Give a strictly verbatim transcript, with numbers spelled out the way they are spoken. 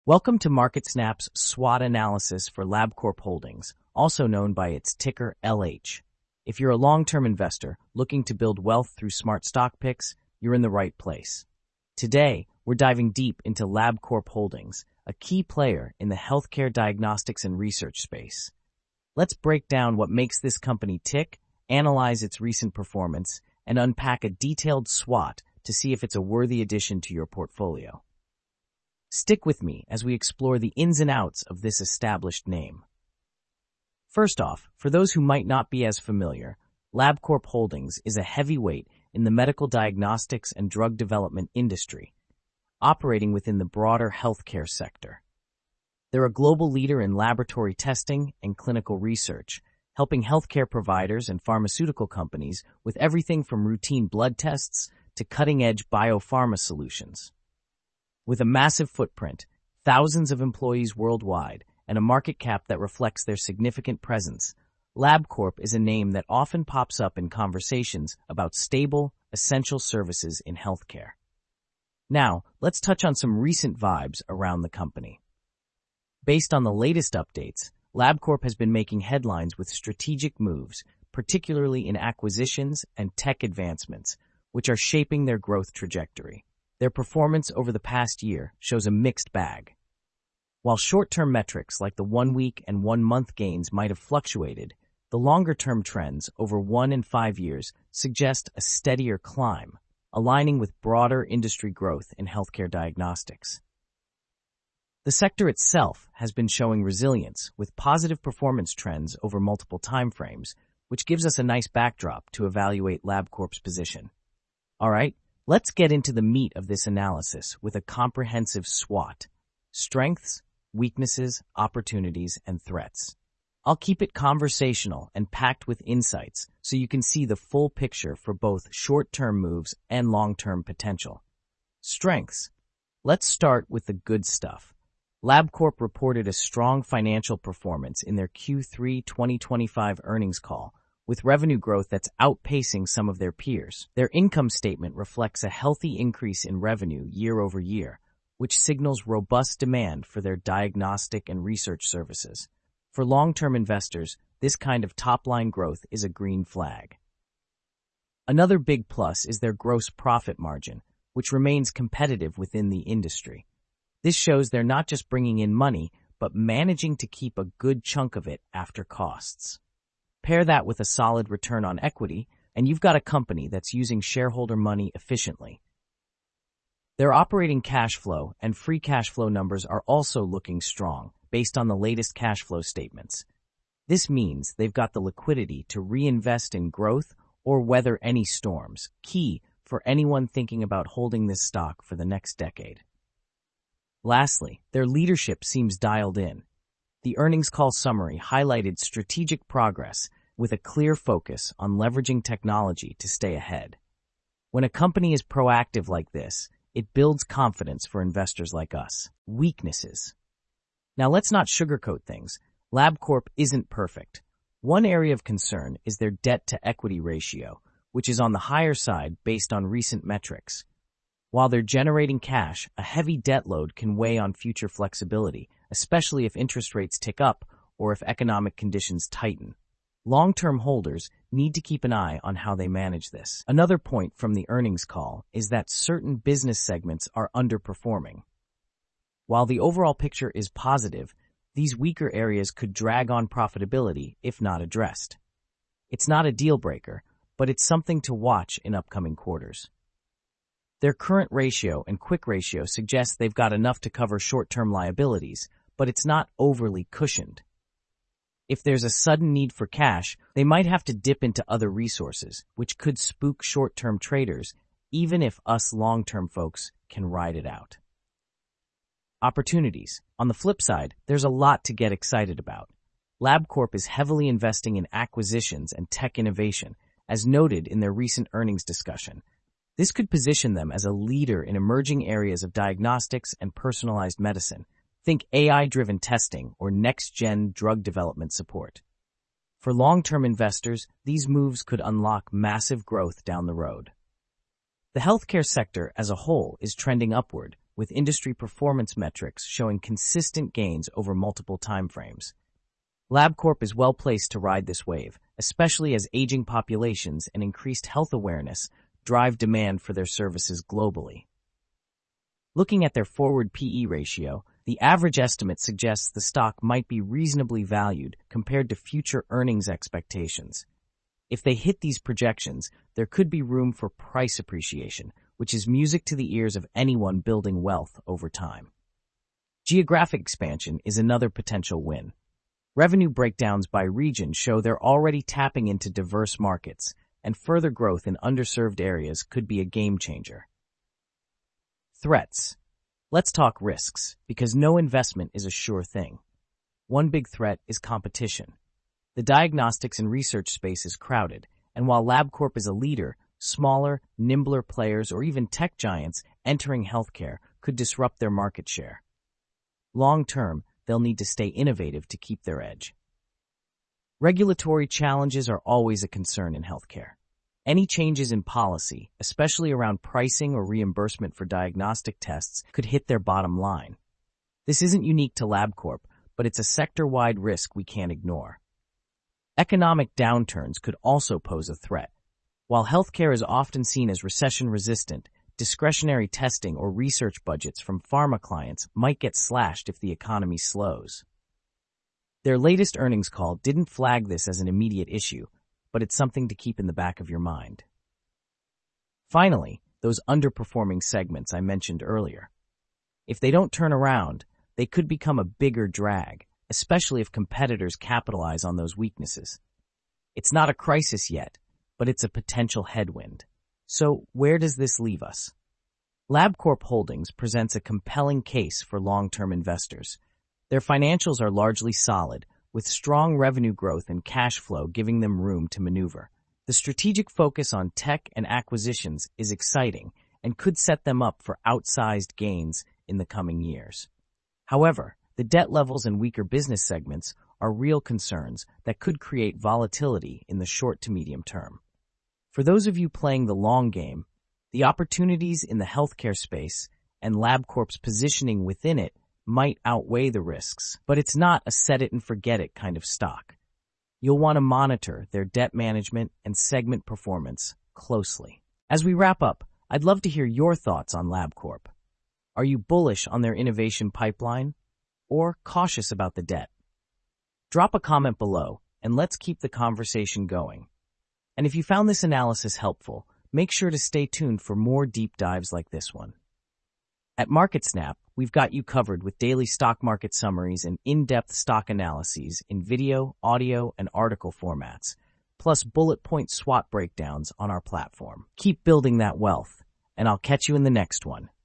Welcome to MarketSnap's SWOT analysis for LabCorp Holdings, also known by its ticker L H. If you're a long-term investor looking to build wealth through smart stock picks, you're in the right place. Today, we're diving deep into LabCorp Holdings, a key player in the healthcare diagnostics and research space. Let's break down what makes this company tick, analyze its recent performance, and unpack a detailed SWOT to see if it's a worthy addition to your portfolio. Stick with me as we explore the ins and outs of this established name. First off, for those who might not be as familiar, LabCorp Holdings is a heavyweight in the medical diagnostics and drug development industry, operating within the broader healthcare sector. They're a global leader in laboratory testing and clinical research, helping healthcare providers and pharmaceutical companies with everything from routine blood tests to cutting-edge biopharma solutions. With a massive footprint, thousands of employees worldwide, and a market cap that reflects their significant presence, LabCorp is a name that often pops up in conversations about stable, essential services in healthcare. Now, let's touch on some recent vibes around the company. Based on the latest updates, LabCorp has been making headlines with strategic moves, particularly in acquisitions and tech advancements, which are shaping their growth trajectory. Their performance over the past year shows a mixed bag. While short-term metrics like the one-week and one-month gains might have fluctuated, the longer-term trends over one and five years suggest a steadier climb, aligning with broader industry growth in healthcare diagnostics. The sector itself has been showing resilience with positive performance trends over multiple timeframes, which gives us a nice backdrop to evaluate LabCorp's position. All right. Let's get into the meat of this analysis with a comprehensive SWOT: strengths, weaknesses, opportunities, and threats. I'll keep it conversational and packed with insights so you can see the full picture for both short-term moves and long-term potential. Strengths. Let's start with the good stuff. LabCorp reported a strong financial performance in their Q three twenty twenty-five earnings call, with revenue growth that's outpacing some of their peers. Their income statement reflects a healthy increase in revenue year over year, which signals robust demand for their diagnostic and research services. For long-term investors, this kind of top-line growth is a green flag. Another big plus is their gross profit margin, which remains competitive within the industry. This shows they're not just bringing in money, but managing to keep a good chunk of it after costs. Pair that with a solid return on equity, and you've got a company that's using shareholder money efficiently. Their operating cash flow and free cash flow numbers are also looking strong, based on the latest cash flow statements. This means they've got the liquidity to reinvest in growth or weather any storms, key for anyone thinking about holding this stock for the next decade. Lastly, their leadership seems dialed in. The earnings call summary highlighted strategic progress with a clear focus on leveraging technology to stay ahead. When a company is proactive like this, it builds confidence for investors like us. Weaknesses. Now let's not sugarcoat things. LabCorp isn't perfect. One area of concern is their debt-to-equity ratio, which is on the higher side based on recent metrics. While they're generating cash, a heavy debt load can weigh on future flexibility, especially if interest rates tick up or if economic conditions tighten. Long-term holders need to keep an eye on how they manage this. Another point from the earnings call is that certain business segments are underperforming. While the overall picture is positive, these weaker areas could drag on profitability if not addressed. It's not a deal breaker, but it's something to watch in upcoming quarters. Their current ratio and quick ratio suggest they've got enough to cover short-term liabilities, but it's not overly cushioned. If there's a sudden need for cash, they might have to dip into other resources, which could spook short-term traders, even if us long-term folks can ride it out. Opportunities. On the flip side, there's a lot to get excited about. LabCorp is heavily investing in acquisitions and tech innovation, as noted in their recent earnings discussion. This could position them as a leader in emerging areas of diagnostics and personalized medicine. Think A I-driven testing or next-gen drug development support. For long-term investors, these moves could unlock massive growth down the road. The healthcare sector as a whole is trending upward, with industry performance metrics showing consistent gains over multiple timeframes. LabCorp is well placed to ride this wave, especially as aging populations and increased health awareness drive demand for their services globally. Looking at their forward P E ratio, the average estimate suggests the stock might be reasonably valued compared to future earnings expectations. If they hit these projections, there could be room for price appreciation, which is music to the ears of anyone building wealth over time. Geographic expansion is another potential win. Revenue breakdowns by region show they're already tapping into diverse markets, and further growth in underserved areas could be a game changer. Threats. Let's talk risks, because no investment is a sure thing. One big threat is competition. The diagnostics and research space is crowded, and while LabCorp is a leader, smaller, nimbler players or even tech giants entering healthcare could disrupt their market share. Long-term, they'll need to stay innovative to keep their edge. Regulatory challenges are always a concern in healthcare. Any changes in policy, especially around pricing or reimbursement for diagnostic tests, could hit their bottom line. This isn't unique to LabCorp, but it's a sector-wide risk we can't ignore. Economic downturns could also pose a threat. While healthcare is often seen as recession-resistant, discretionary testing or research budgets from pharma clients might get slashed if the economy slows. Their latest earnings call didn't flag this as an immediate issue, but it's something to keep in the back of your mind. Finally, those underperforming segments I mentioned earlier. If they don't turn around, they could become a bigger drag, especially if competitors capitalize on those weaknesses. It's not a crisis yet, but it's a potential headwind. So where does this leave us? LabCorp Holdings presents a compelling case for long-term investors. Their financials are largely solid, with strong revenue growth and cash flow giving them room to maneuver. The strategic focus on tech and acquisitions is exciting and could set them up for outsized gains in the coming years. However, the debt levels and weaker business segments are real concerns that could create volatility in the short to medium term. For those of you playing the long game, the opportunities in the healthcare space and LabCorp's positioning within it might outweigh the risks, but it's not a set-it-and-forget-it kind of stock. You'll want to monitor their debt management and segment performance closely. As we wrap up, I'd love to hear your thoughts on LabCorp. Are you bullish on their innovation pipeline or cautious about the debt? Drop a comment below and let's keep the conversation going. And if you found this analysis helpful, make sure to stay tuned for more deep dives like this one. At MarketSnap, we've got you covered with daily stock market summaries and in-depth stock analyses in video, audio, and article formats, plus bullet point SWOT breakdowns on our platform. Keep building that wealth, and I'll catch you in the next one.